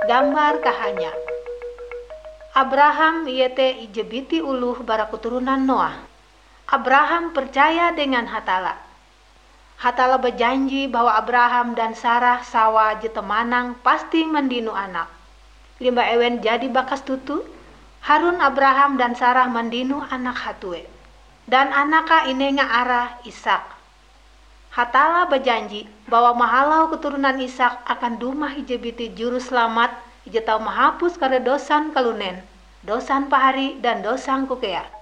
gambar kahanya. Abraham ieu teh ijebiti uluh bara keturunan Noah. Abraham percaya dengan Hatala. Hatala berjanji bahwa Abraham dan Sarah sawa jetemanang pasti mendinu anak. Limba ewen jadi bakas tutu, Harun Abraham dan Sarah mendinu anak hatue. Dan anaka inenga arah Ishak. Hatala berjanji bahwa mahalau keturunan Ishak akan dumah ijebiti juru selamat ije tau mahapus kada dosan kalunen, dosan pahari dan dosan kukea.